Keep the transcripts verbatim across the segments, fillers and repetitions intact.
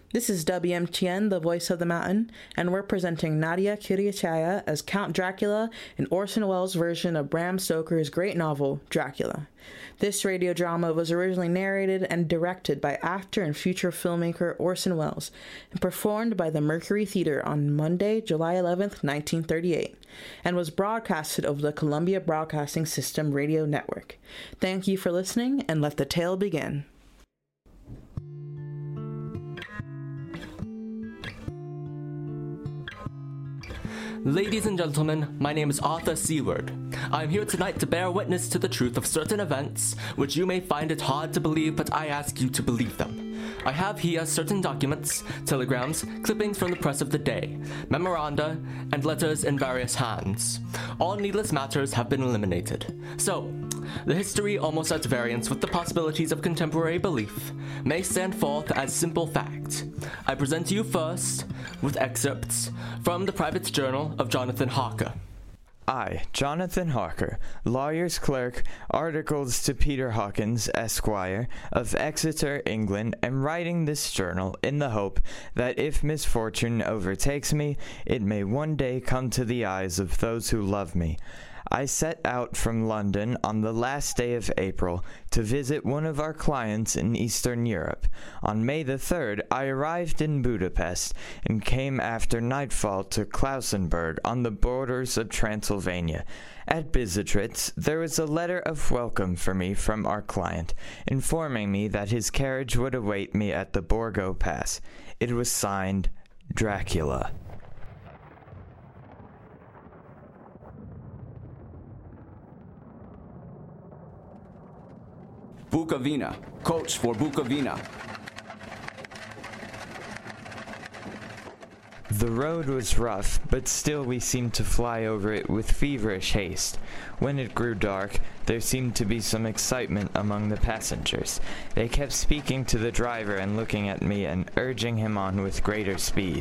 This is W M T N, the voice of the mountain, and we're presenting Nadia Kiryachaya as Count Dracula in Orson Welles' version of Bram Stoker's great novel, Dracula. This radio drama was originally narrated and directed by actor and future filmmaker Orson Welles, and performed by the Mercury Theater on Monday, July eleventh, nineteen thirty-eight, and was broadcasted over the Columbia Broadcasting System radio network. Thank you for listening, and let the tale begin. Ladies and gentlemen, my name is Arthur Seward. I am here tonight to bear witness to the truth of certain events, which you may find it hard to believe, but I ask you to believe them. I have here certain documents, telegrams, clippings from the press of the day, memoranda, and letters in various hands. All needless matters have been eliminated. So, the history, almost at variance with the possibilities of contemporary belief, may stand forth as simple fact. I present to you first, with excerpts from the private journal of Jonathan Harker. I, Jonathan Harker, lawyer's clerk, articles to Peter Hawkins, Esquire, of Exeter, England, am writing this journal in the hope that if misfortune overtakes me, it may one day come to the eyes of those who love me. I set out from London on the last day of April to visit one of our clients in Eastern Europe. On May the third, I arrived in Budapest and came after nightfall to Klausenburg on the borders of Transylvania. At Bicêtre, there was a letter of welcome for me from our client, informing me that his carriage would await me at the Borgo Pass. It was signed, Dracula. Bukovina. Coach for Bukovina. The road was rough, but still we seemed to fly over it with feverish haste. When it grew dark, there seemed to be some excitement among the passengers. They kept speaking to the driver and looking at me and urging him on with greater speed.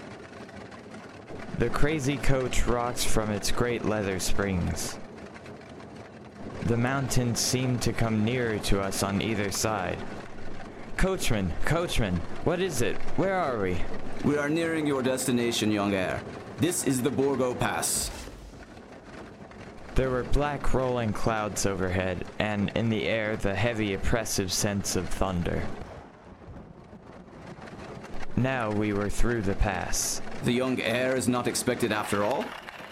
The crazy coach rocked from its great leather springs. The mountains seemed to come nearer to us on either side. Coachman, coachman, what is it? Where are we? We are nearing your destination, young heir. This is the Borgo Pass. There were black rolling clouds overhead, and in the air the heavy oppressive sense of thunder. Now we were through the pass. The young heir is not expected after all?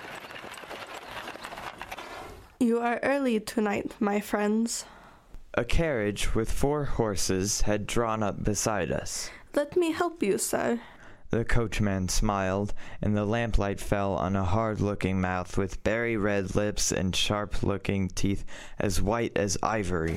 You are early tonight, my friends. A carriage with four horses had drawn up beside us. Let me help you, sir. The coachman smiled, and the lamplight fell on a hard-looking mouth with berry red lips and sharp-looking teeth as white as ivory.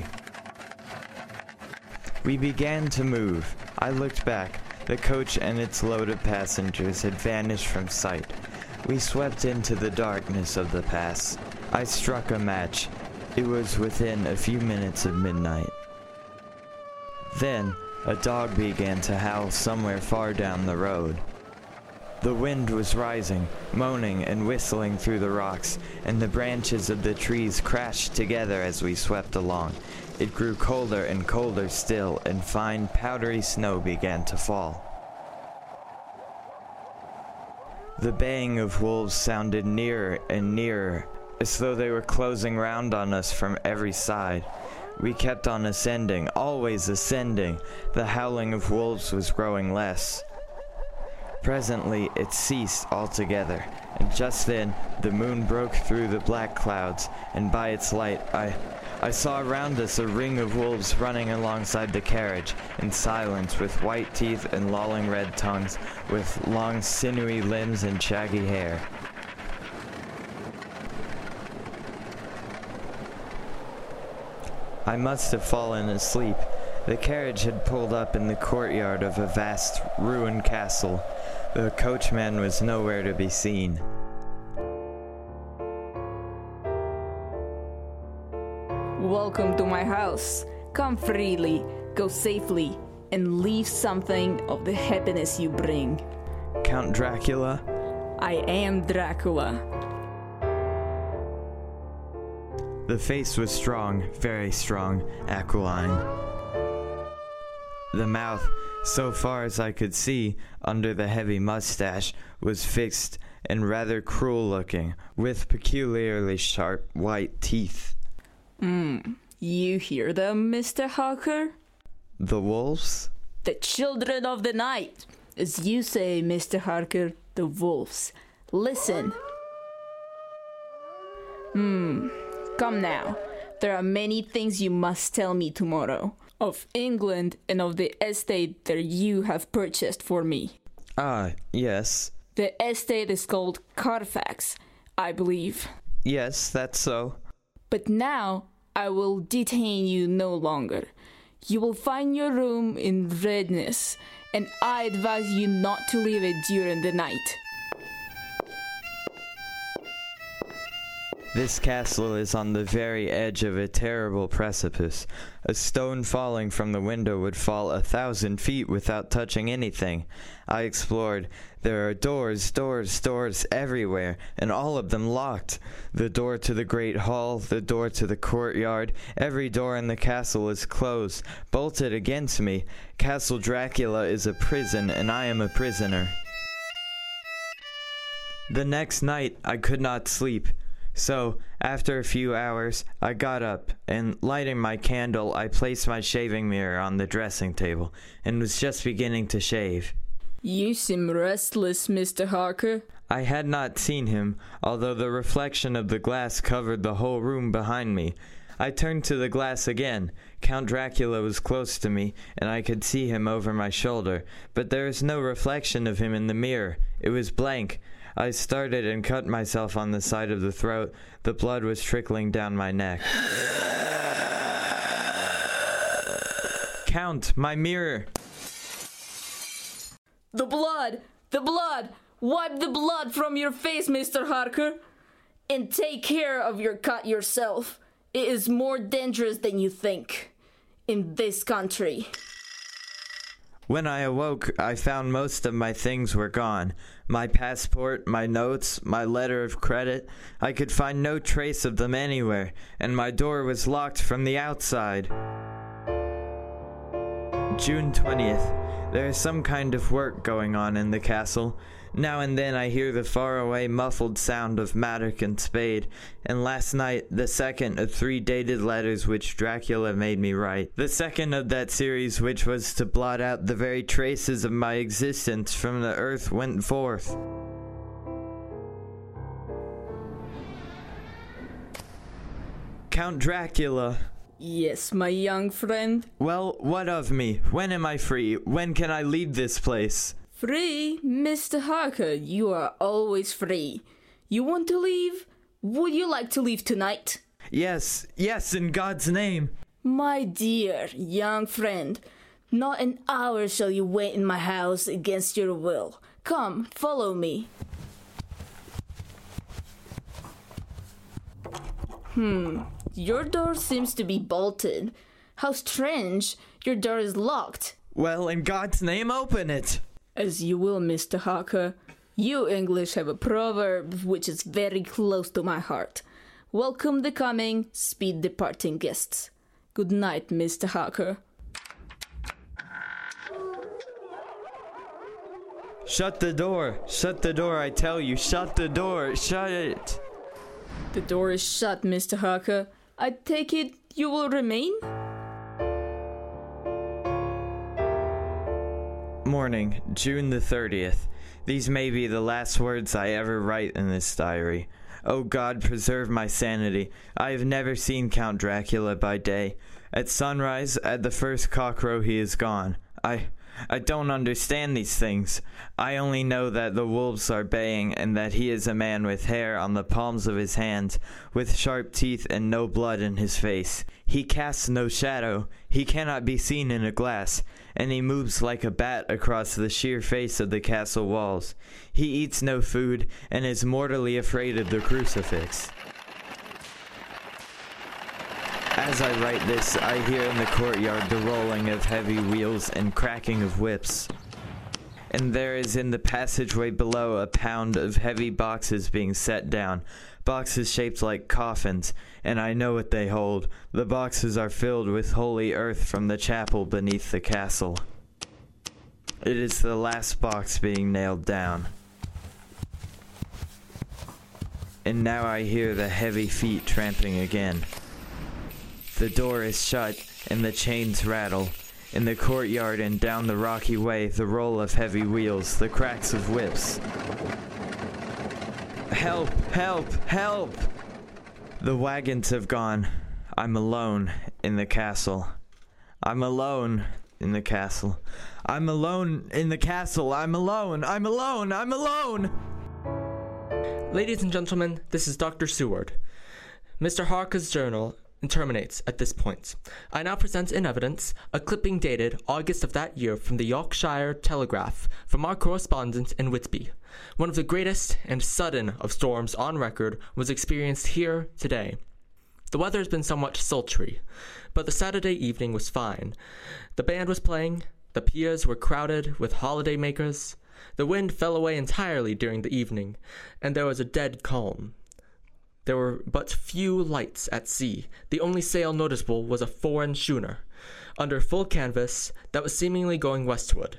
We began to move. I looked back. The coach and its load of passengers had vanished from sight. We swept into the darkness of the pass. I struck a match. It was within a few minutes of midnight. Then, a dog began to howl somewhere far down the road. The wind was rising, moaning and whistling through the rocks, and the branches of the trees crashed together as we swept along. It grew colder and colder still, and fine powdery snow began to fall. The baying of wolves sounded nearer and nearer, as though they were closing round on us from every side. We kept on ascending, always ascending. The howling of wolves was growing less. Presently it ceased altogether, and just then the moon broke through the black clouds, and by its light I, I saw around us a ring of wolves running alongside the carriage, in silence, with white teeth and lolling red tongues, with long sinewy limbs and shaggy hair. I must have fallen asleep. The carriage had pulled up in the courtyard of a vast ruined castle. The coachman was nowhere to be seen. Welcome to my house. Come freely, go safely, and leave something of the happiness you bring. Count Dracula? I am Dracula. The face was strong, very strong, aquiline. The mouth, So far as I could see, under the heavy mustache, was fixed and rather cruel-looking, with peculiarly sharp white teeth. Hmm, you hear them, Mister Harker? The wolves? The children of the night. As you say, Mister Harker, the wolves. Listen. Hmm, come now. There are many things you must tell me tomorrow. Of England and of the estate that you have purchased for me. Ah, yes. The estate is called Carfax, I believe. Yes, that's so. But now I will detain you no longer. You will find your room in readiness, and I advise you not to leave it during the night. This castle is on the very edge of a terrible precipice. A stone falling from the window would fall a thousand feet without touching anything. I explored. There are doors, doors, doors everywhere, and all of them locked. The door to the great hall, the door to the courtyard, every door in the castle is closed, bolted against me. Castle Dracula is a prison, and I am a prisoner. The next night I could not sleep. So, after a few hours, I got up, and lighting my candle, I placed my shaving mirror on the dressing table, and was just beginning to shave. You seem restless, Mister Harker. I had not seen him, although the reflection of the glass covered the whole room behind me. I turned to the glass again. Count Dracula was close to me, and I could see him over my shoulder, but there was no reflection of him in the mirror. It was blank. I started and cut myself on the side of the throat. The blood was trickling down my neck. Count, my mirror! The blood! The blood! Wipe the blood from your face, Mister Harker! And take care of your cut yourself. It is more dangerous than you think. In this country. When I awoke, I found most of my things were gone. My passport, my notes, my letter of credit. I could find no trace of them anywhere, and my door was locked from the outside. June twentieth. There is some kind of work going on in the castle. Now and then I hear the faraway muffled sound of mattock and spade, and last night the second of three dated letters which Dracula made me write. The second of that series which was to blot out the very traces of my existence from the earth went forth. Count Dracula. Yes, my young friend. Well, what of me? When am I free? When can I leave this place? Free? Mister Harker, you are always free. You want to leave? Would you like to leave tonight? Yes, yes, in God's name. My dear young friend, not an hour shall you wait in my house against your will. Come, follow me. Hmm, your door seems to be bolted. How strange, your door is locked. Well, in God's name, open it. As you will, Mister Harker. You English have a proverb which is very close to my heart. Welcome the coming, speed departing guests. Good night, Mister Harker. Shut the door. Shut the door, I tell you. Shut the door. Shut it. The door is shut, Mister Harker. I take it you will remain? Morning, June the thirtieth. These may be the last words I ever write in this diary. O God, preserve my sanity. I have never seen Count Dracula by day. At sunrise, at the first cockcrow, he is gone. I... I don't understand these things. I only know that the wolves are baying, and that he is a man with hair on the palms of his hands, with sharp teeth and no blood in his face. He casts no shadow. He cannot be seen in a glass, and he moves like a bat across the sheer face of the castle walls. He eats no food, and is mortally afraid of the crucifix. As I write this, I hear in the courtyard the rolling of heavy wheels and cracking of whips. And there is in the passageway below a pound of heavy boxes being set down, boxes shaped like coffins, and I know what they hold. The boxes are filled with holy earth from the chapel beneath the castle. It is the last box being nailed down. And now I hear the heavy feet tramping again. The door is shut and the chains rattle. In the courtyard and down the rocky way, the roll of heavy wheels, the cracks of whips. Help! Help! Help! The wagons have gone. I'm alone in the castle. I'm alone in the castle. I'm alone in the castle. I'm alone. I'm alone. I'm alone. Ladies and gentlemen, this is Doctor Seward. Mister Harker's journal terminates at this point. I now present in evidence a clipping dated August of that year from the Yorkshire Telegraph from our correspondent in Whitby. One of the greatest and sudden of storms on record was experienced here today. The weather has been somewhat sultry, but the Saturday evening was fine. The band was playing, the piers were crowded with holiday makers, the wind fell away entirely during the evening, and there was a dead calm. There were but few lights at sea. The only sail noticeable was a foreign schooner, under full canvas, that was seemingly going westward.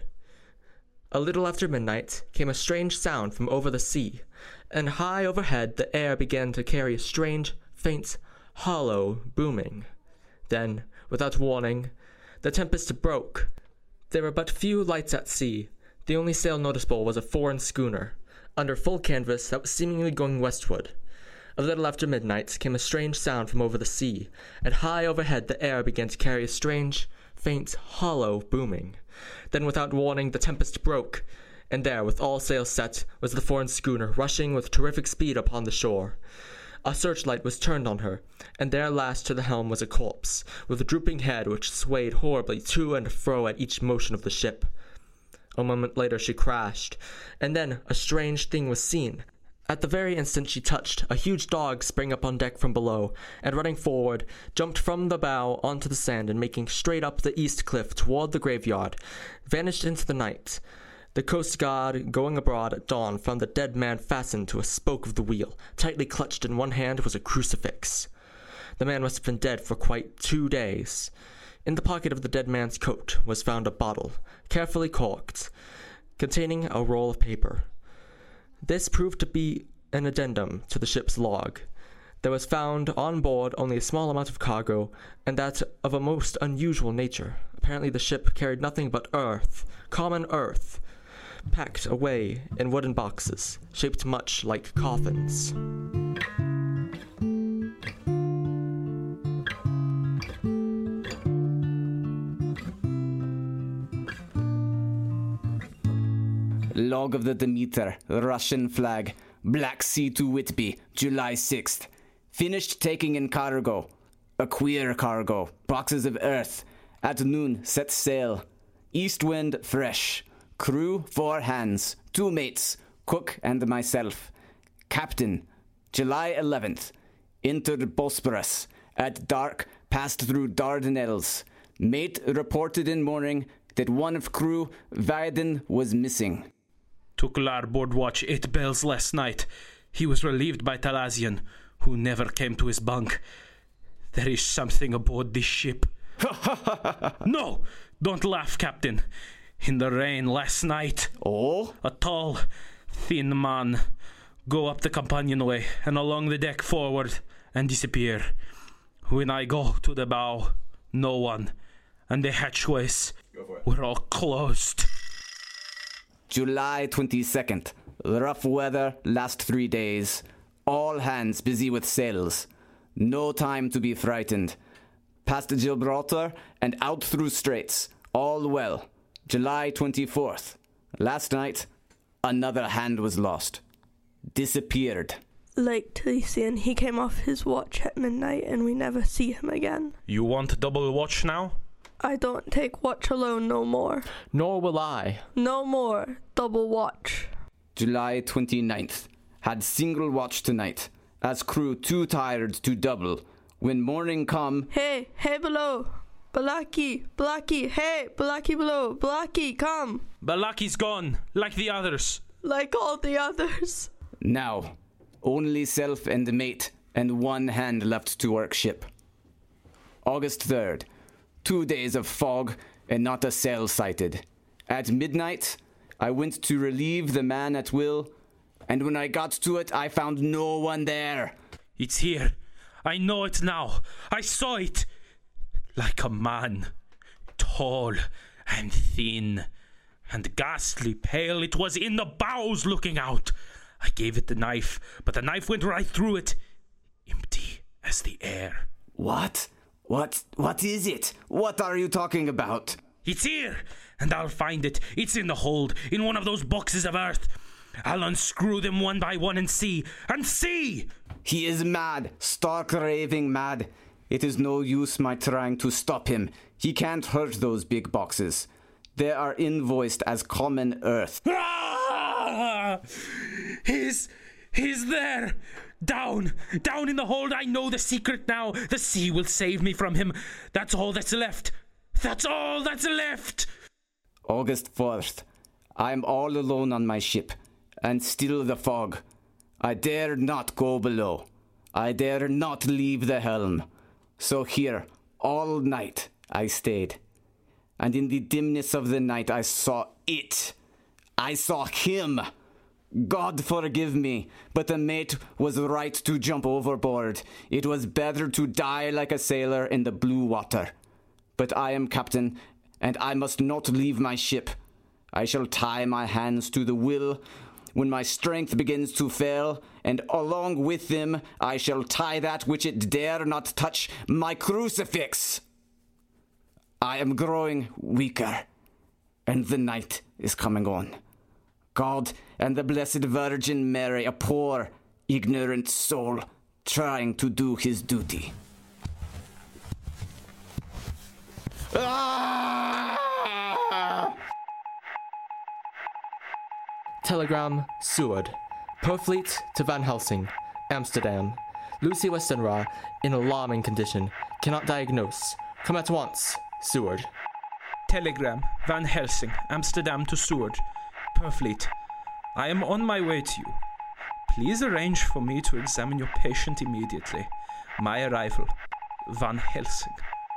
A little after midnight came a strange sound from over the sea, and high overhead the air began to carry a strange, faint, hollow booming. Then, without warning, the tempest broke. There were but few lights at sea. The only sail noticeable was a foreign schooner, under full canvas, that was seemingly going westward. A little after midnight came a strange sound from over the sea, and high overhead the air began to carry a strange, faint, hollow booming. Then without warning the tempest broke, and there, with all sails set, was the foreign schooner rushing with terrific speed upon the shore. A searchlight was turned on her, and there lashed to the helm was a corpse, with a drooping head which swayed horribly to and fro at each motion of the ship. A moment later she crashed, and then a strange thing was seen. At the very instant she touched, a huge dog sprang up on deck from below, and running forward, jumped from the bow onto the sand, and making straight up the east cliff toward the graveyard, vanished into the night. The coast guard, going abroad at dawn, found the dead man fastened to a spoke of the wheel. Tightly clutched in one hand was a crucifix. The man must have been dead for quite two days. In the pocket of the dead man's coat was found a bottle, carefully corked, containing a roll of paper. This proved to be an addendum to the ship's log. There was found on board only a small amount of cargo, and that of a most unusual nature. Apparently the ship carried nothing but earth, common earth, packed away in wooden boxes, shaped much like coffins. Log of the Demeter, Russian flag, Black Sea to Whitby, July sixth. Finished taking in cargo. A queer cargo, boxes of earth. At noon, set sail. East wind fresh. Crew, four hands, two mates, cook and myself. Captain, July eleventh. Entered Bosporus. At dark, passed through Dardanelles. Mate reported in morning that one of crew, Vaden, was missing. Took larboard watch eight bells last night. He was relieved by Talazian, who never came to his bunk. There is something aboard this ship. No! Don't laugh, Captain. In the rain last night. Oh? A tall, thin man. Go up the companionway and along the deck forward and disappear. When I go to the bow, no one. And the hatchways were all closed. July twenty-second. Rough weather, last three days. All hands busy with sails. No time to be frightened. Past Gibraltar and out through straits. All well. July twenty-fourth. Last night, another hand was lost. Disappeared. Like Talisian, he came off his watch at midnight and we never see him again. You want double watch now? I don't take watch alone no more. Nor will I. No more. Double watch. July twenty-ninth. Had single watch tonight, as crew too tired to double. When morning come... Hey, hey below. Balaki, Balaki, hey, Balaki below. Balaki, come. Balaki's gone, like the others. Like all the others. Now, only self and mate, and one hand left to work ship. August third. Two days of fog, and not a sail sighted. At midnight, I went to relieve the man at will, and when I got to it, I found no one there. It's here. I know it now. I saw it. Like a man. Tall and thin and ghastly pale. It was in the bows looking out. I gave it the knife, but the knife went right through it. Empty as the air. What? What? What is it? What are you talking about? It's here, and I'll find it. It's in the hold, in one of those boxes of earth. I'll unscrew them one by one and see, and see! He is mad, stark raving mad. It is no use my trying to stop him. He can't hurt those big boxes. They are invoiced as common earth. Ah! He's... he's there! Down! Down in the hold! I know the secret now! The sea will save me from him! That's all that's left! That's all that's left! August fourth. I am all alone on my ship, and still the fog. I dare not go below. I dare not leave the helm. So here, all night, I stayed. And in the dimness of the night, I saw it. I saw him. God forgive me, but the mate was right to jump overboard. It was better to die like a sailor in the blue water. But I am captain, and I must not leave my ship. I shall tie my hands to the wheel when my strength begins to fail, and along with them I shall tie that which it dare not touch, my crucifix. I am growing weaker, and the night is coming on. God and the Blessed Virgin Mary, a poor, ignorant soul, trying to do his duty. Ah! Telegram, Seward. Purfleet to Van Helsing, Amsterdam. Lucy Westenra, in alarming condition. Cannot diagnose. Come at once, Seward. Telegram, Van Helsing, Amsterdam to Seward. Purfleet. I am on my way to you. Please arrange for me to examine your patient immediately. My arrival, Van Helsing.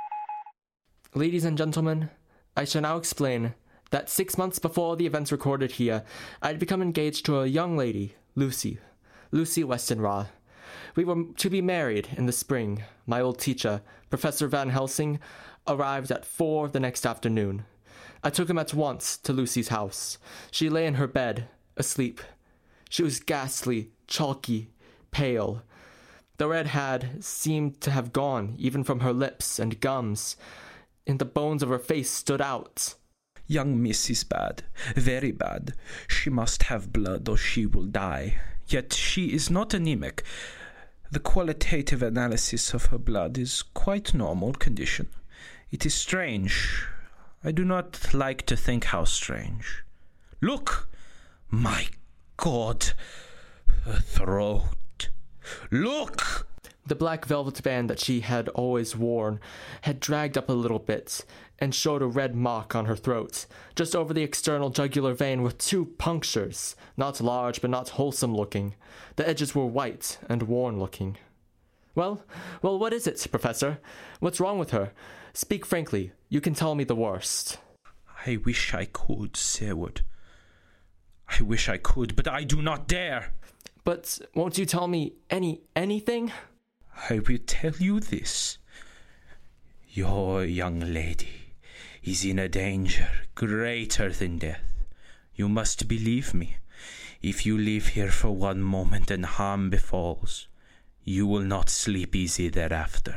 Ladies and gentlemen, I shall now explain that six months before the events recorded here, I had become engaged to a young lady, Lucy, Lucy Westenra. We were to be married in the spring. My old teacher, Professor Van Helsing, arrived at four the next afternoon. I took him at once to Lucy's house. She lay in her bed, asleep. She was ghastly, chalky, pale. The red had seemed to have gone, even from her lips and gums, and the bones of her face stood out. Young miss is bad, very bad. She must have blood or she will die. Yet she is not anemic. The qualitative analysis of her blood is quite normal condition. It is strange. I do not like to think how strange. Look! My God! Her throat. Look! The black velvet band that she had always worn had dragged up a little bit and showed a red mark on her throat, just over the external jugular vein with two punctures, not large but not wholesome looking. The edges were white and worn looking. Well, well, what is it, Professor? What's wrong with her? Speak frankly. You can tell me the worst. I wish I could, Seward. I wish I could, but I do not dare. But won't you tell me any anything? I will tell you this. Your young lady is in a danger greater than death. You must believe me. If you live here for one moment and harm befalls, you will not sleep easy thereafter.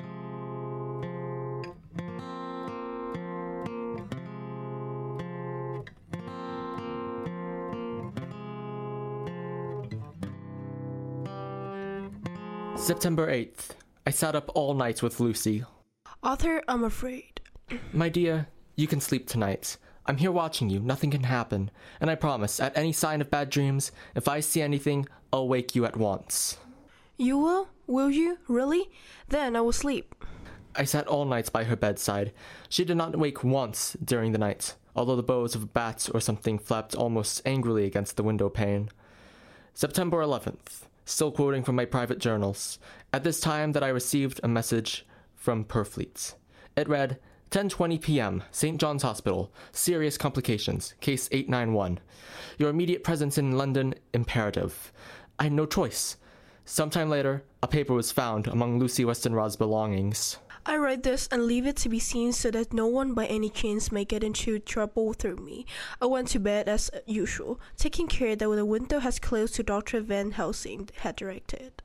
September eighth. I sat up all night with Lucy. Arthur, I'm afraid. My dear, you can sleep tonight. I'm here watching you. Nothing can happen. And I promise, at any sign of bad dreams, if I see anything, I'll wake you at once. You will? Will you? Really? Then I will sleep. I sat all night by her bedside. She did not wake once during the night, although the bows of a bat or something flapped almost angrily against the window pane. September eleventh. Still quoting from my private journals. At this time that I received a message from Purfleet. It read, ten twenty p.m., Saint John's Hospital. Serious complications. Case eight nine one. Your immediate presence in London imperative. I had no choice. Sometime later, a paper was found among Lucy Westenra's belongings. I write this and leave it to be seen so that no one by any chance may get into trouble through me. I went to bed as usual, taking care that the window has closed to Doctor Van Helsing had directed.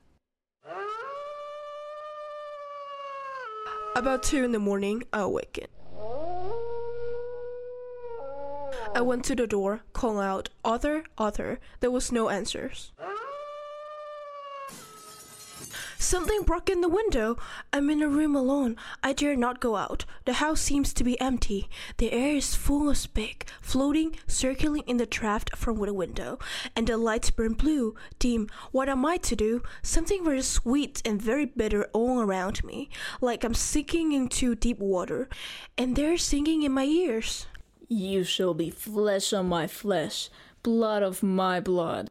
About two in the morning, I awakened. I went to the door, calling out, "Arthur, Arthur." There was no answers. Something broke in the window. I'm in a room alone. I dare not go out. The house seems to be empty. The air is full of speck, floating, circling in the draught from the window, and the lights burn blue, dim. What am I to do? Something very sweet and very bitter all around me, like I'm sinking into deep water, and they're singing in my ears. You shall be flesh on my flesh, blood of my blood.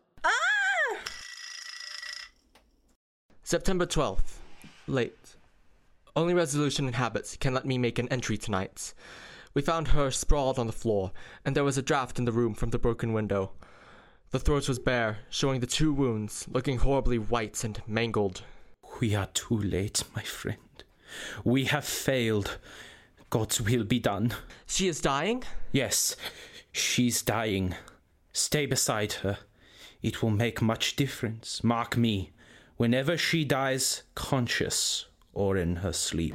September twelfth. Late. Only resolution and habits can let me make an entry tonight. We found her sprawled on the floor, and there was a draught in the room from the broken window. The throat was bare, showing the two wounds, looking horribly white and mangled. We are too late, my friend. We have failed. God's will be done. She is dying? Yes, she's dying. Stay beside her. It will make much difference, mark me, whenever she dies conscious or in her sleep.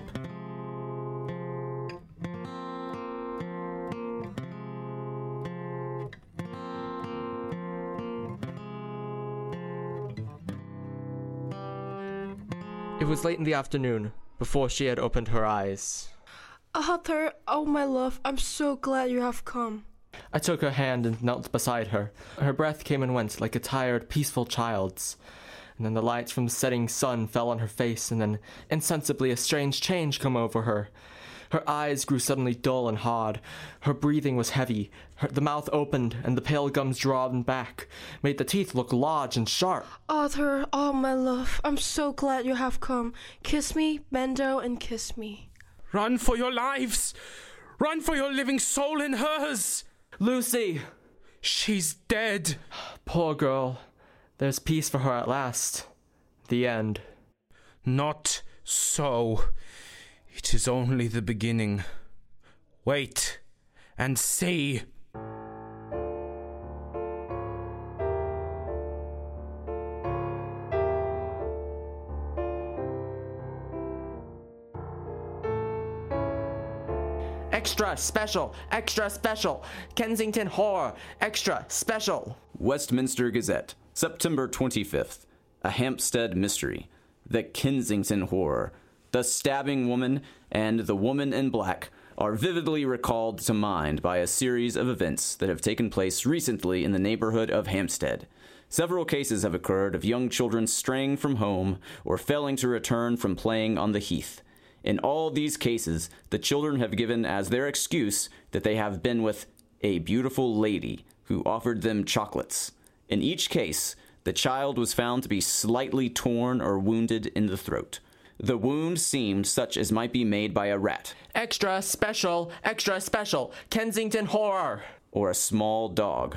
It was late in the afternoon, before she had opened her eyes. Arthur, oh my love, I'm so glad you have come. I took her hand and knelt beside her. Her breath came and went like a tired, peaceful child's. And then the light from the setting sun fell on her face, and then insensibly a strange change came over her. Her eyes grew suddenly dull and hard. Her breathing was heavy. Her, the mouth opened, and the pale gums drawn back, made the teeth look large and sharp. Arthur, oh my love, I'm so glad you have come. Kiss me, Bendo, and kiss me. Run for your lives! Run for your living soul and hers! Lucy! She's dead. Poor girl. There's peace for her at last. The end. Not so. It is only the beginning. Wait and see. Extra special, extra special. Kensington Horror, extra special. Westminster Gazette, September twenty-fifth. A Hampstead Mystery. The Kensington Horror. The stabbing woman and the woman in black are vividly recalled to mind by a series of events that have taken place recently in the neighborhood of Hampstead. Several cases have occurred of young children straying from home or failing to return from playing on the heath. In all these cases, the children have given as their excuse that they have been with a beautiful lady who offered them chocolates. In each case, the child was found to be slightly torn or wounded in the throat. The wound seemed such as might be made by a rat. Extra special, extra special, Kensington Horror. Or a small dog.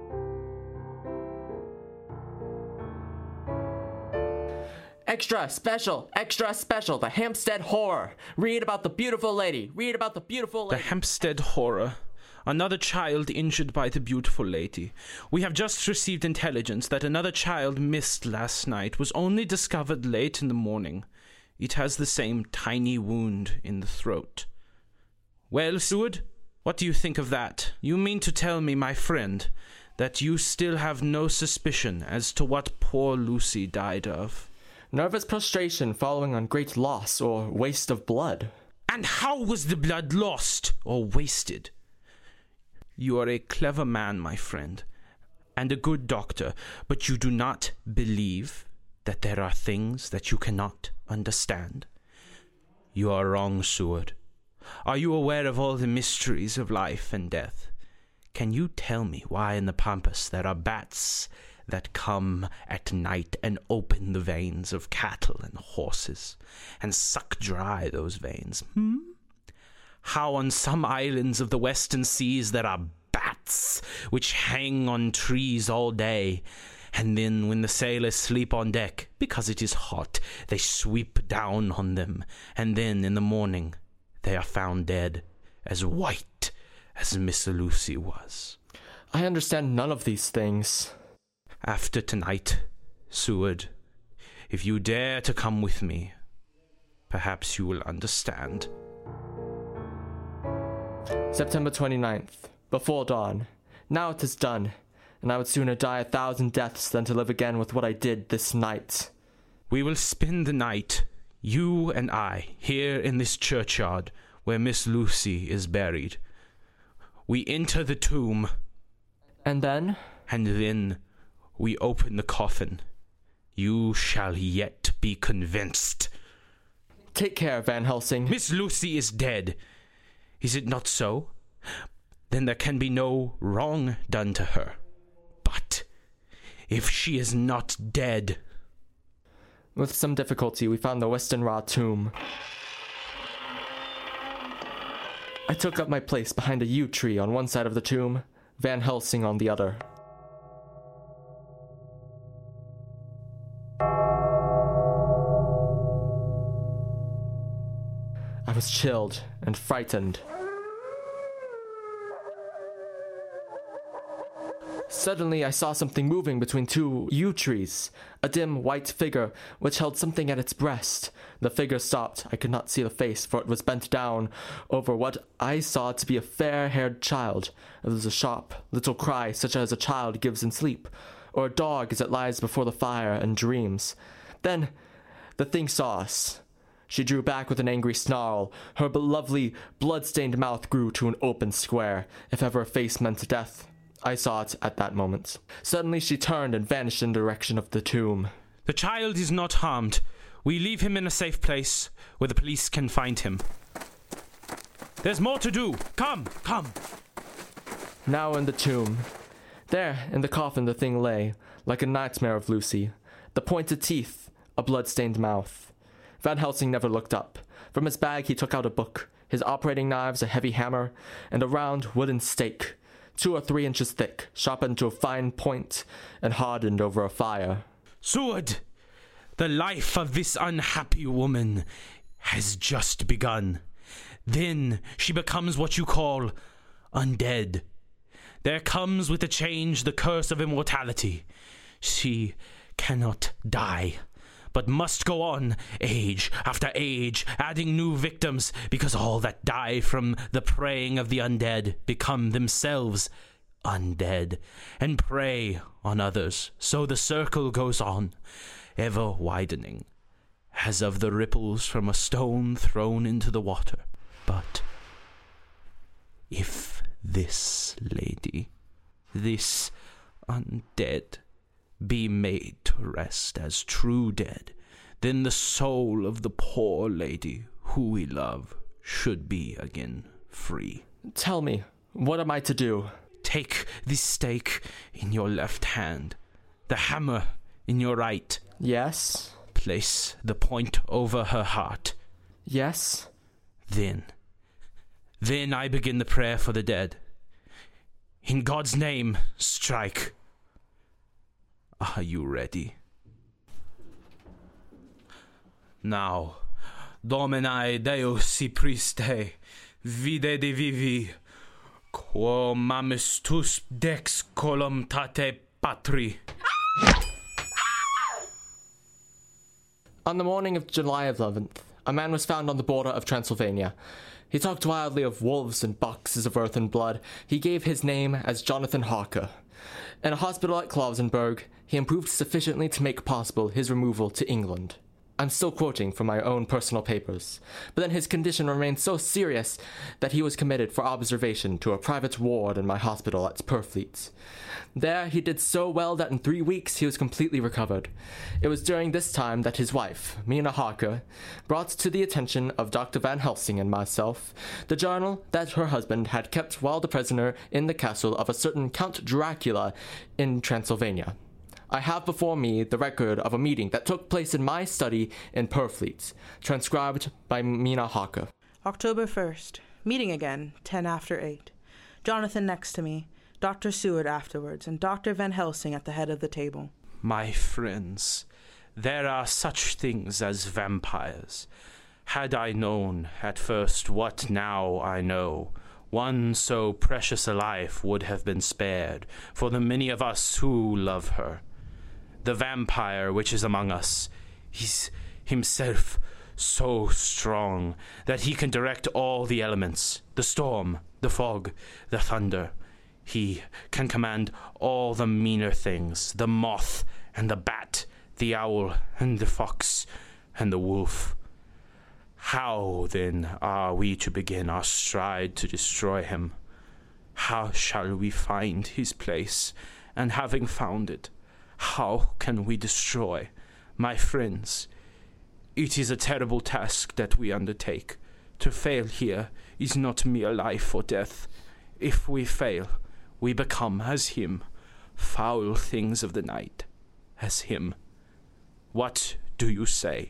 Extra special, extra special, the Hampstead Horror. Read about the beautiful lady. Read about the beautiful lady. The Hampstead Horror. Another child injured by the beautiful lady. We have just received intelligence that another child missed last night was only discovered late in the morning. It has the same tiny wound in the throat. Well, Seward, what do you think of that? You mean to tell me, my friend, that you still have no suspicion as to what poor Lucy died of? Nervous prostration following on great loss or waste of blood. And how was the blood lost or wasted? You are a clever man, my friend, and a good doctor, but you do not believe that there are things that you cannot understand. You are wrong, Seward. Are you aware of all the mysteries of life and death? Can you tell me why in the pampas there are bats that come at night and open the veins of cattle and horses and suck dry those veins? Hmm? how on some islands of the western seas there are bats which hang on trees all day, and then when the sailors sleep on deck, because it is hot, they sweep down on them, and then in the morning they are found dead, as white as Miss Lucy was. I understand none of these things. After tonight, Seward, if you dare to come with me, perhaps you will understand. September twenty-ninth, before dawn. Now it is done, and I would sooner die a thousand deaths than to live again with what I did this night. We will spend the night, you and I, here in this churchyard where Miss Lucy is buried. We enter the tomb. And then? And then we open the coffin. You shall yet be convinced. Take care, Van Helsing. Miss Lucy is dead. Is it not so? Then there can be no wrong done to her. But if she is not dead... With some difficulty, we found the Westenra tomb. I took up my place behind a yew tree on one side of the tomb, Van Helsing on the other. I was chilled and frightened. Suddenly I saw something moving between two yew trees, a dim white figure which held something at its breast. The figure stopped. I could not see the face, for it was bent down over what I saw to be a fair-haired child. It was a sharp little cry, such as a child gives in sleep, or a dog as it lies before the fire and dreams. Then the thing saw us. She drew back with an angry snarl. Her lovely, blood-stained mouth grew to an open square, if ever a face meant death. I saw it at that moment. Suddenly she turned and vanished in the direction of the tomb. The child is not harmed. We leave him in a safe place where the police can find him. There's more to do. Come, come. Now in the tomb. There, in the coffin, the thing lay, like a nightmare of Lucy. The pointed teeth, a blood-stained mouth. Van Helsing never looked up. From his bag he took out a book, his operating knives, a heavy hammer, and a round wooden stake, two or three inches thick, sharpened to a fine point, and hardened over a fire. Seward, the life of this unhappy woman has just begun. Then she becomes what you call undead. There comes with the change the curse of immortality. She cannot die, but must go on, age after age, adding new victims, because all that die from the preying of the undead become themselves undead, and prey on others. So the circle goes on, ever widening, as of the ripples from a stone thrown into the water. But if this lady, this undead, be made to rest as true dead, then the soul of the poor lady who we love should be again free. Tell me, what am I to do? Take this stake in your left hand, the hammer in your right. Yes? Place the point over her heart. Yes? Then, then I begin the prayer for the dead. In God's name, strike. Are you ready? Now, Domini Deus si priste, vide de vivi, quo mamis tus dex colum tate patri. On the morning of July eleventh, a man was found on the border of Transylvania. He talked wildly of wolves and boxes of earth and blood. He gave his name as Jonathan Harker. In a hospital at Klausenburg, he improved sufficiently to make possible his removal to England. I'm still quoting from my own personal papers. But then his condition remained so serious that he was committed for observation to a private ward in my hospital at Purfleet. There he did so well that in three weeks he was completely recovered. It was during this time that his wife, Mina Harker, brought to the attention of Doctor Van Helsing and myself the journal that her husband had kept while the prisoner in the castle of a certain Count Dracula in Transylvania. I have before me the record of a meeting that took place in my study in Purfleet, transcribed by Mina Harker. October first. Meeting again, ten after eight. Jonathan next to me, Doctor Seward afterwards, and Doctor Van Helsing at the head of the table. My friends, there are such things as vampires. Had I known at first what now I know, one so precious a life would have been spared for the many of us who love her. The vampire which is among us is himself so strong that he can direct all the elements, the storm, the fog, the thunder. He can command all the meaner things, the moth and the bat, the owl and the fox and the wolf. How, then, are we to begin our stride to destroy him? How shall we find his place, and having found it, how can we destroy? My friends, it is a terrible task that we undertake. To fail here is not mere life or death. If we fail, we become as him, foul things of the night, as him. What do you say?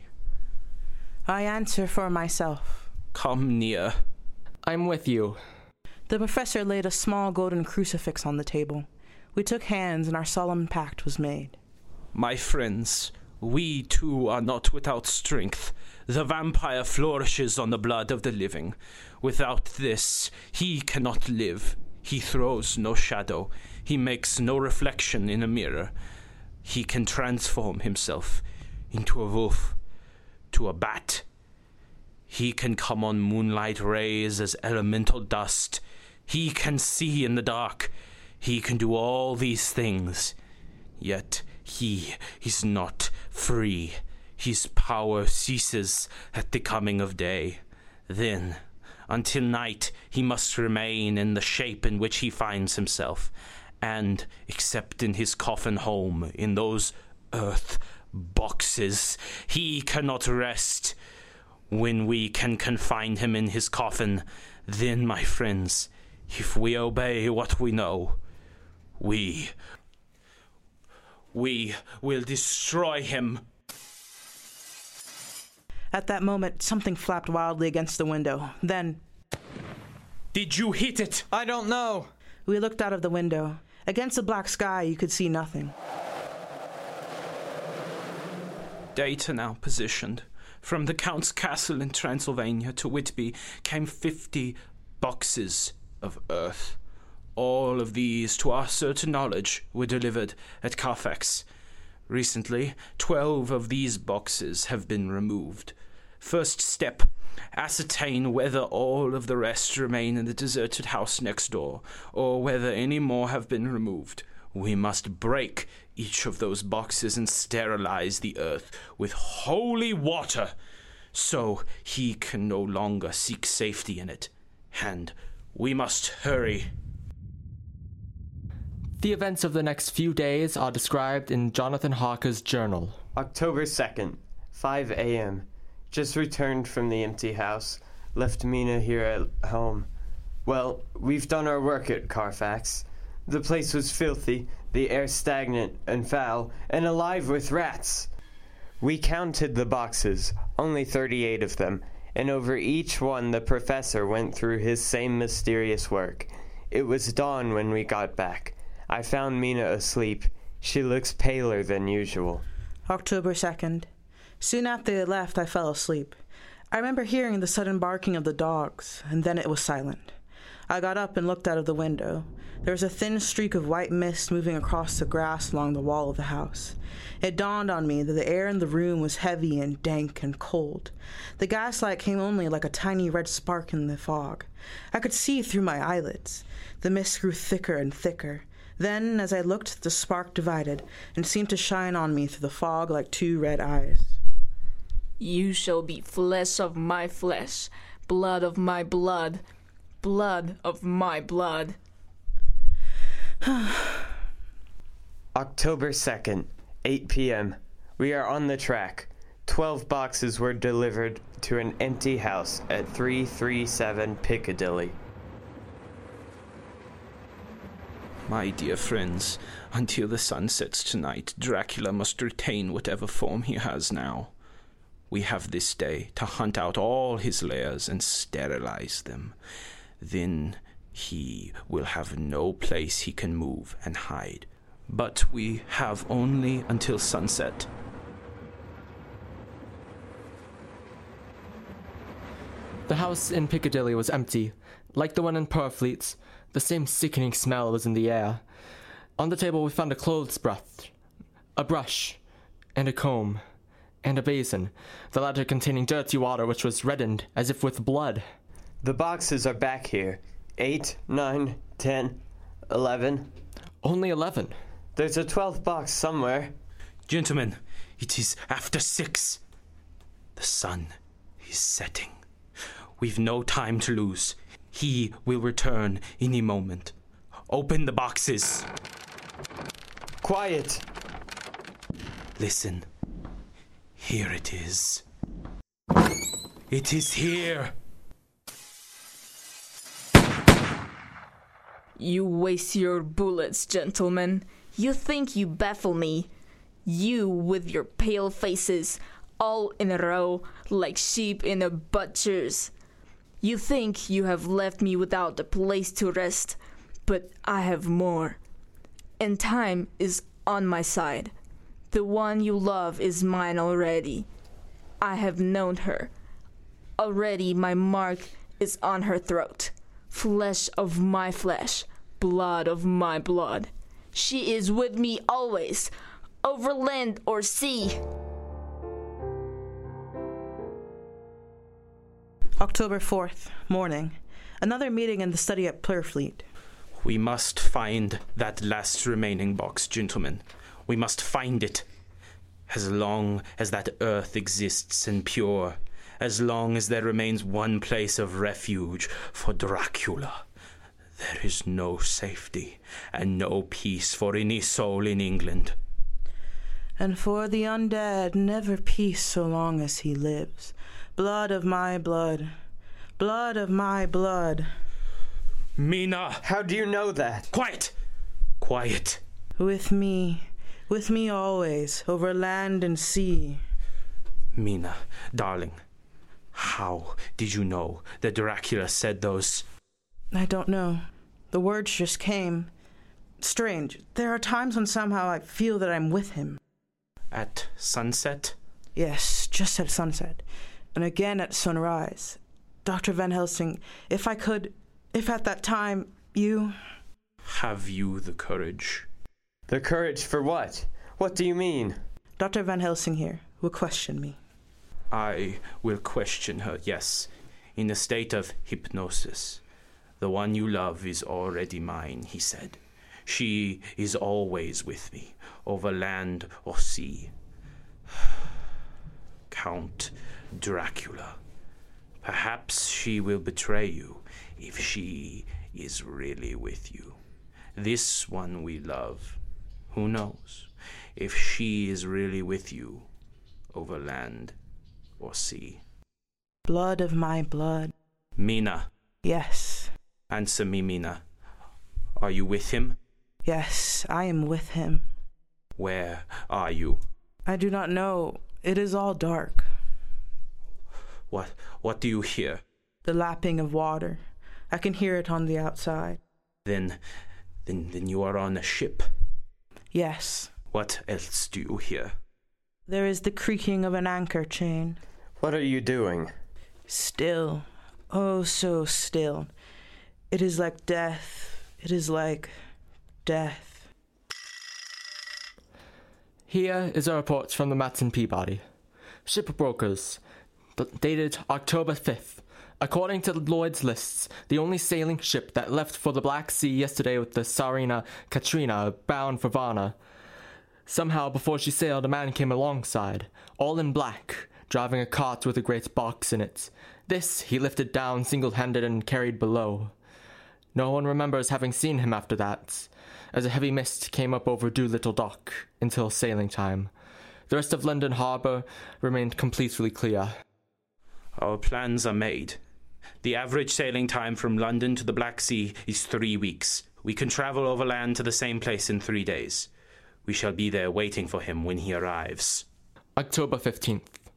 I answer for myself. Come near. I'm with you. The professor laid a small golden crucifix on the table. We took hands and our solemn pact was made. My friends, we too are not without strength. The vampire flourishes on the blood of the living. Without this, he cannot live. He throws no shadow. He makes no reflection in a mirror. He can transform himself into a wolf, to a bat. He can come on moonlight rays as elemental dust. He can see in the dark. He can do all these things. Yet he is not free. His power ceases at the coming of day. Then, until night, he must remain in the shape in which he finds himself, and, except in his coffin home, in those earth boxes, he cannot rest. When we can confine him in his coffin, then, my friends, if we obey what we know, we, we will destroy him. At that moment, something flapped wildly against the window. Then... Did you hit it? I don't know. We looked out of the window. Against the black sky, you could see nothing. Data now positioned. From the Count's castle in Transylvania to Whitby came fifty boxes of earth. All of these, to our certain knowledge, were delivered at Carfax. Recently, twelve of these boxes have been removed. First step, ascertain whether all of the rest remain in the deserted house next door, or whether any more have been removed. We must break each of those boxes and sterilize the earth with holy water, so he can no longer seek safety in it. And we must hurry. The events of the next few days are described in Jonathan Harker's journal. October second, five a.m. Just returned from the empty house. Left Mina here at home. Well, we've done our work at Carfax. The place was filthy, the air stagnant and foul, and alive with rats. We counted the boxes, only thirty-eight of them, and over each one the professor went through his same mysterious work. It was dawn when we got back. I found Mina asleep. She looks paler than usual. October second. Soon after they left, I fell asleep. I remember hearing the sudden barking of the dogs, and then it was silent. I got up and looked out of the window. There was a thin streak of white mist moving across the grass along the wall of the house. It dawned on me that the air in the room was heavy and dank and cold. The gaslight came only like a tiny red spark in the fog. I could see through my eyelids. The mist grew thicker and thicker. Then, as I looked, the spark divided and seemed to shine on me through the fog like two red eyes. You shall be flesh of my flesh, blood of my blood, blood of my blood. October second, eight p.m. We are on the track. Twelve boxes were delivered to an empty house at three thirty-seven Piccadilly. My dear friends, until the sun sets tonight, Dracula must retain whatever form he has now. We have this day to hunt out all his lairs and sterilize them. Then he will have no place he can move and hide. But we have only until sunset. The house in Piccadilly was empty. Like the one in Purfleet's, the same sickening smell was in the air. On the table we found a clothes brush, a brush, and a comb, and a basin, the latter containing dirty water which was reddened as if with blood. The boxes are back here. Eight, nine, ten, eleven. Only eleven. There's a twelfth box somewhere. Gentlemen, it is after six. The sun is setting. We've no time to lose. He will return any moment. Open the boxes. Quiet. Listen. Here it is. It is here. You waste your bullets, gentlemen. You think you baffle me. You with your pale faces, all in a row, like sheep in a butcher's. You think you have left me without a place to rest, but I have more. And time is on my side. The one you love is mine already. I have known her. Already my mark is on her throat. Flesh of my flesh, blood of my blood. She is with me always, over land or sea. October fourth, morning. Another meeting in the study at Purfleet. We must find that last remaining box, gentlemen. We must find it. As long as that earth exists and pure, as long as there remains one place of refuge for Dracula, there is no safety and no peace for any soul in England. And for the undead, never peace so long as he lives. Blood of my blood, blood of my blood. Mina! How do you know that? Quiet! Quiet. With me, with me always, over land and sea. Mina, darling, how did you know that Dracula said those... I don't know. The words just came. Strange. There are times when somehow I feel that I'm with him. At sunset? Yes, just at sunset. And again at sunrise. Doctor Van Helsing, if I could, if at that time, you... Have you the courage? The courage for what? What do you mean? Doctor Van Helsing here will question me. I will question her, yes, in a state of hypnosis. The one you love is already mine, he said. She is always with me, over land or sea. Count Dracula. Perhaps she will betray you if she is really with you. This one we love, who knows, if she is really with you, over land or sea. Blood of my blood. Mina. Yes. Answer me, Mina. Are you with him? Yes, I am with him. Where are you? I do not know. It is all dark. What what do you hear? The lapping of water. I can hear it on the outside. Then then then you are on a ship. Yes. What else do you hear? There is the creaking of an anchor chain. What are you doing? Still. Oh, so still. It is like death. It is like death. Here is a report from the Matson Peabody. Shipbrokers, dated October fifth. According to Lloyd's lists, the only sailing ship that left for the Black Sea yesterday with the Tsarina Katrina bound for Varna. Somehow, before she sailed, a man came alongside, all in black, driving a cart with a great box in it. This he lifted down single-handed and carried below. No one remembers having seen him after that, as a heavy mist came up over Doolittle Dock until sailing time. The rest of London Harbour remained completely clear. Our plans are made. The average sailing time from London to the Black Sea is three weeks. We can travel overland to the same place in three days. We shall be there waiting for him when he arrives. October fifteenth.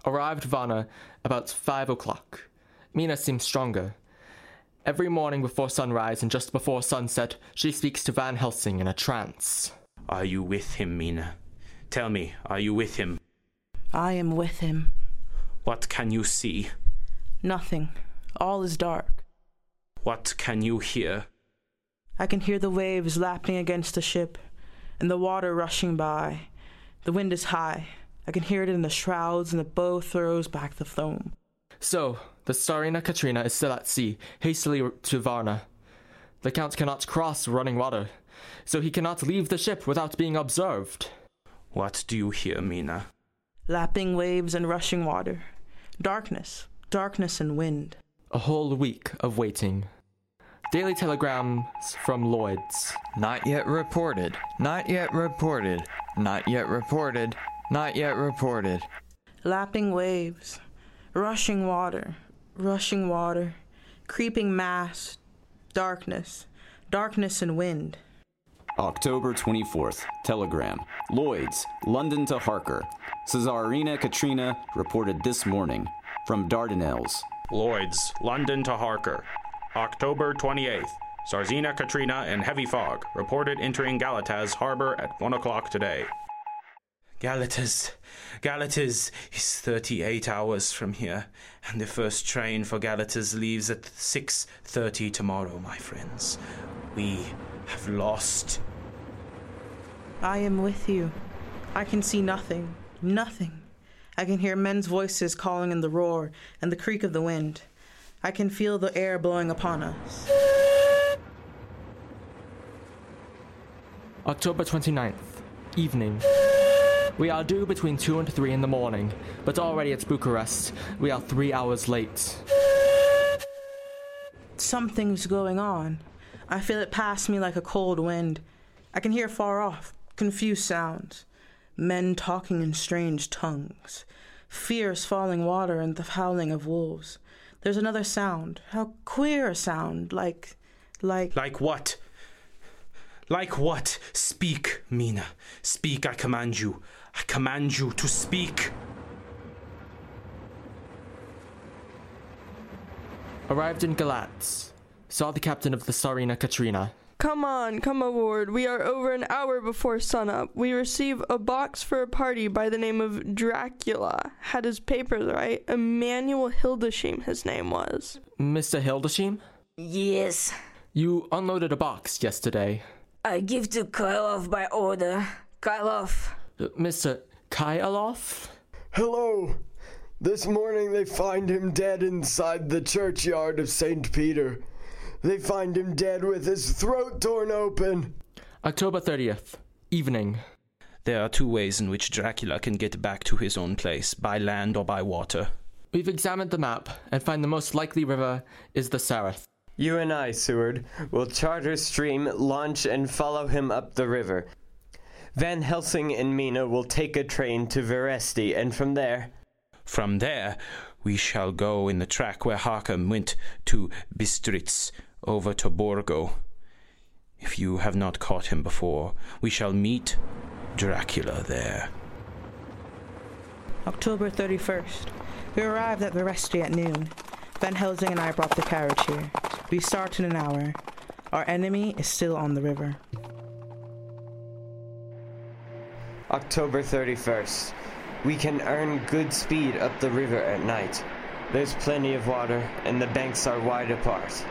Arrived Varna about five o'clock. Mina seems stronger. Every morning before sunrise and just before sunset, she speaks to Van Helsing in a trance. Are you with him, Mina? Tell me, are you with him? I am with him. What can you see? Nothing. All is dark. What can you hear? I can hear the waves lapping against the ship and the water rushing by. The wind is high. I can hear it in the shrouds and the bow throws back the foam. So, the Tsarina Katrina is still at sea, hastily to Varna. The Count cannot cross running water, so he cannot leave the ship without being observed. What do you hear, Mina? Lapping waves and rushing water. Darkness. Darkness and wind. A whole week of waiting. Daily telegrams from Lloyd's. Not yet reported. Not yet reported. Not yet reported. Not yet reported. Lapping waves. Rushing water. Rushing water. Creeping mass. Darkness. Darkness and wind. October twenty-fourth. Telegram. Lloyd's, London to Harker. Tsarina Katrina reported this morning. From Dardanelles. Lloyd's, London to Harker. October twenty-eighth. Tsarina Katrina in heavy fog. Reported entering Galataz harbor at one o'clock today. Galataz. Galataz is thirty-eight hours from here, and the first train for Galataz leaves at six thirty tomorrow, my friends. We have lost. I am with you. I can see nothing. Nothing. I can hear men's voices calling in the roar and the creak of the wind. I can feel the air blowing upon us. October twenty-ninth. Evening. We are due between two and three in the morning, but already at Bucharest, we are three hours late. Something's going on. I feel it pass me like a cold wind. I can hear far off, confused sounds. Men talking in strange tongues. Fierce falling water and the howling of wolves. There's another sound. How queer a sound. Like, like... Like what? Like what? Speak, Mina. Speak, I command you. I command you to speak. Arrived in Galatz. Saw the captain of the Tsarina Katrina. Come on, come aboard. We are over an hour before sunup. We receive a box for a party by the name of Dracula. Had his papers right. Emanuel Hildesheim, his name was. Mister Hildesheim? Yes. You unloaded a box yesterday. I give to Krylov by order. Krylov. Uh, Mister Krylov? Hello. This morning they find him dead inside the churchyard of Saint Peter. They find him dead with his throat torn open. October thirtieth. Evening. There are two ways in which Dracula can get back to his own place, by land or by water. We've examined the map and find the most likely river is the Sareth. You and I, Seward, will charter stream, launch, and follow him up the river. Van Helsing and Mina will take a train to Veresti, and from there... From there, we shall go in the track where Harker went to Bistritz, over to Borgo. If you have not caught him before, we shall meet Dracula there. October thirty-first. We arrived at Veresti at noon. Van Helsing and I brought the carriage here. We start in an hour. Our enemy is still on the river. October thirty-first. We can earn good speed up the river at night. There's plenty of water, and the banks are wide apart.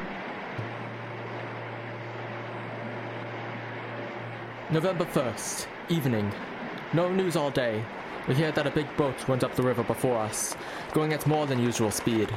November first. Evening. No news all day. We hear that a big boat went up the river before us, going at more than usual speed.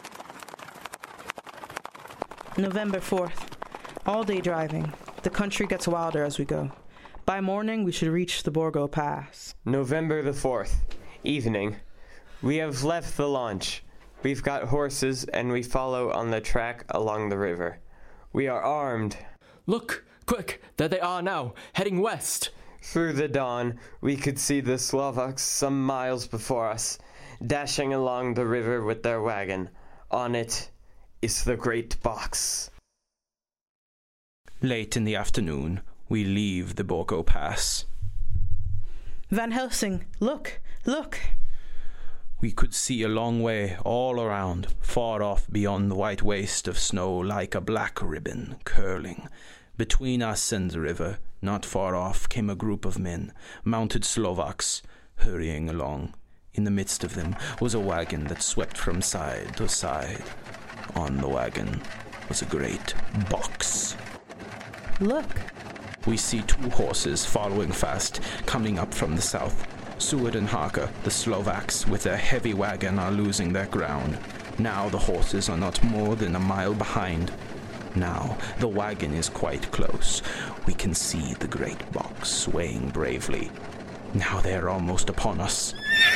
November fourth. All day driving. The country gets wilder as we go. By morning, we should reach the Borgo Pass. November the fourth. Evening. We have left the launch. We've got horses, and we follow on the track along the river. We are armed. Look! Quick! There they are now, heading west! Through the dawn, we could see the Slovaks some miles before us, dashing along the river with their wagon. On it is the great box. Late in the afternoon, we leave the Borgo Pass. Van Helsing, look! Look! We could see a long way all around, far off beyond the white waste of snow like a black ribbon curling. Between us and the river, not far off, came a group of men, mounted Slovaks, hurrying along. In the midst of them was a wagon that swept from side to side. On the wagon was a great box. Look. We see two horses following fast, coming up from the south. Seward and Harker, the Slovaks, with their heavy wagon, are losing their ground. Now the horses are not more than a mile behind. Now the wagon is quite close. We can see the great box swaying bravely. Now they are almost upon us.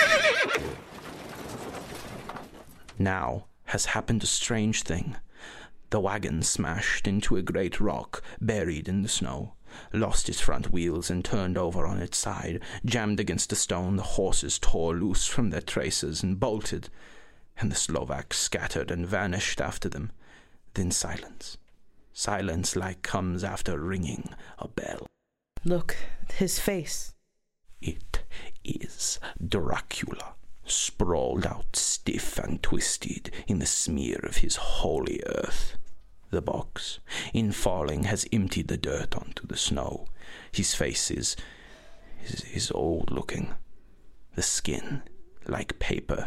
Now has happened a strange thing. The wagon smashed into a great rock buried in the snow, lost its front wheels and turned over on its side. Jammed against a stone, the horses tore loose from their traces and bolted, and the Slovaks scattered and vanished after them. Then silence. Silence like comes after ringing a bell. Look, his face. It is Dracula, sprawled out stiff and twisted in the smear of his holy earth. The box, in falling, has emptied the dirt onto the snow. His face is, is, is old-looking, the skin like paper.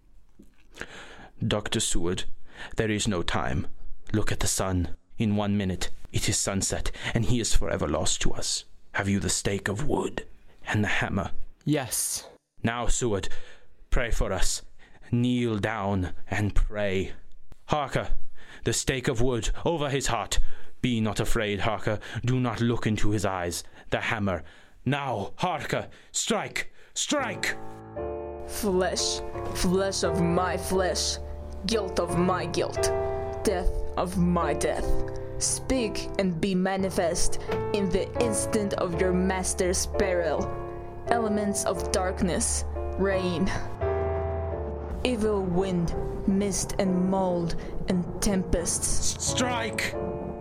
Doctor Seward, there is no time. Look at the sun. In one minute, it is sunset, and he is forever lost to us. Have you the stake of wood and the hammer? Yes. Now, Seward, pray for us. Kneel down and pray. Harker, the stake of wood over his heart. Be not afraid, Harker. Do not look into his eyes. The hammer. Now, Harker, strike! Strike! Flesh, flesh of my flesh, guilt of my guilt, death of my death. Speak and be manifest in the instant of your master's peril. Elements of darkness, rain, evil wind, mist and mold and tempests. Strike!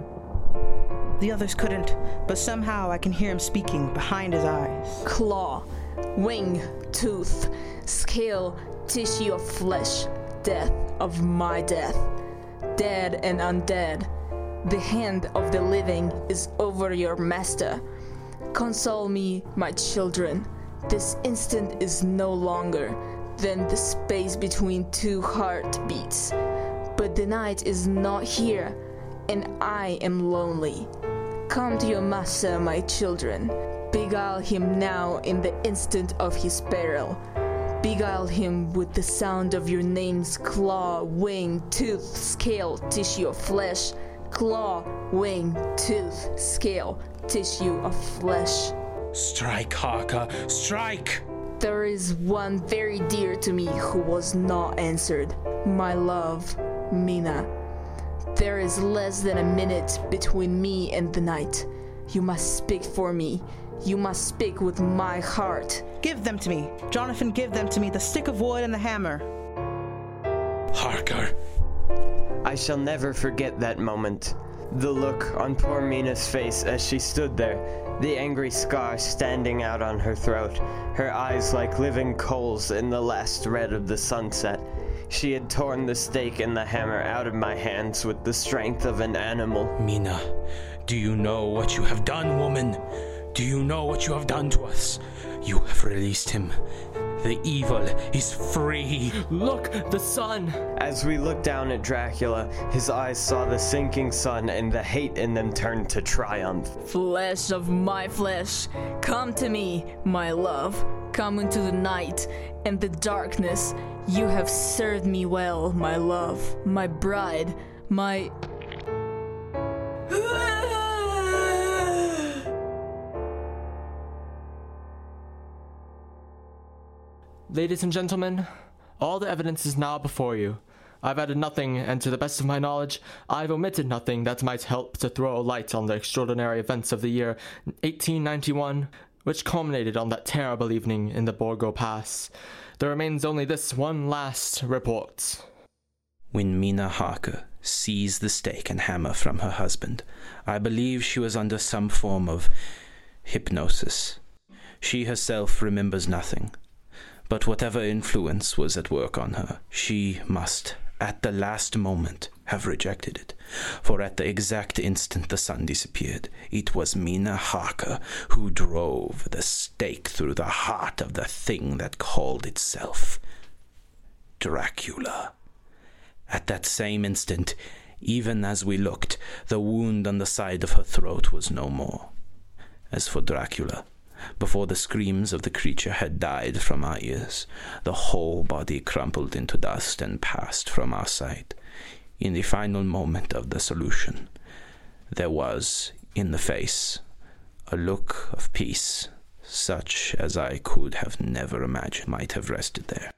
The others couldn't, but somehow I can hear him speaking behind his eyes. Claw, wing, tooth, scale, tissue of flesh, death of my death. Dead and undead, the hand of the living is over your master. Console me, my children. This instant is no longer than the space between two heartbeats. But the night is not here, and I am lonely. Come to your master, my children. Beguile him now in the instant of his peril. Beguile him with the sound of your names: claw, wing, tooth, scale, tissue of flesh. Claw, wing, tooth, scale, tissue of flesh. Strike, Harker, strike! There is one very dear to me who was not answered. My love, Mina. There is less than a minute between me and the night. You must speak for me. You must speak with my heart. Give them to me. Jonathan, give them to me, the stick of wood and the hammer. Harker. I shall never forget that moment. The look on poor Mina's face as she stood there, the angry scar standing out on her throat, her eyes like living coals in the last red of the sunset. She had torn the stake and the hammer out of my hands with the strength of an animal. Mina, do you know what you have done, woman? Do you know what you have done to us? You have released him. The evil is free. Look, the sun! As we looked down at Dracula, his eyes saw the sinking sun, and the hate in them turned to triumph. Flesh of my flesh, come to me, my love. Come into the night and the darkness. You have served me well, my love, my bride, my... Ladies and gentlemen, all the evidence is now before you. I've added nothing, and to the best of my knowledge, I've omitted nothing that might help to throw a light on the extraordinary events of the year eighteen ninety-one, which culminated on that terrible evening in the Borgo Pass. There remains only this one last report. When Mina Harker seized the stake and hammer from her husband, I believe she was under some form of hypnosis. She herself remembers nothing. But whatever influence was at work on her, she must, at the last moment, have rejected it. For at the exact instant the sun disappeared, it was Mina Harker who drove the stake through the heart of the thing that called itself Dracula. At that same instant, even as we looked, the wound on the side of her throat was no more. As for Dracula, before the screams of the creature had died from our ears, the whole body crumpled into dust and passed from our sight. In the final moment of the solution, there was, in the face, a look of peace, such as I could have never imagined might have rested there.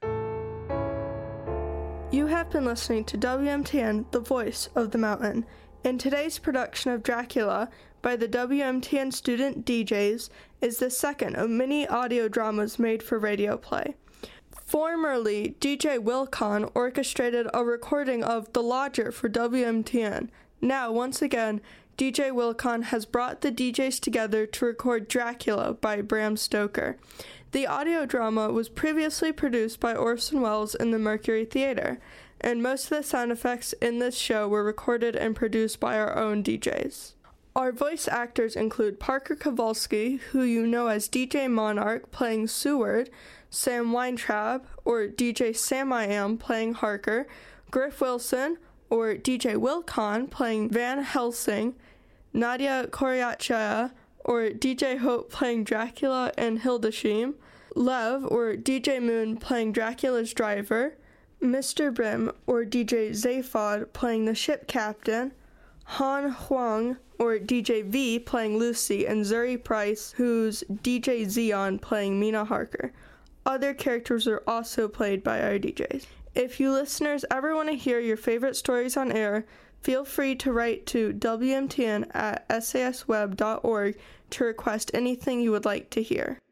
You have been listening to W M T N, The Voice of the Mountain. In today's production of Dracula by the W M T N student D Js is the second of many audio dramas made for radio play. Formerly, D J Wilcon orchestrated a recording of The Lodger for W M T N. Now, once again, D J Wilcon has brought the D Js together to record Dracula by Bram Stoker. The audio drama was previously produced by Orson Welles in the Mercury Theater, and most of the sound effects in this show were recorded and produced by our own D Js. Our voice actors include Parker Kowalski, who you know as D J Monarch playing Seward, Sam Weintraub, or D J Sam I Am playing Harker, Griff Wilson, or D J Wilcon playing Van Helsing, Nadia Koryatchaya, or D J Hope playing Dracula and Hildesheim, Lev, or D J Moon playing Dracula's driver, Mister Brim, or D J Zaphod playing the ship captain, Han Huang, or D J V playing Lucy, and Zuri Price, who's D J Zeon playing Mina Harker. Other characters are also played by our D Js. If you listeners ever want to hear your favorite stories on air, feel free to write to W M T N at S A S web dot org to request anything you would like to hear.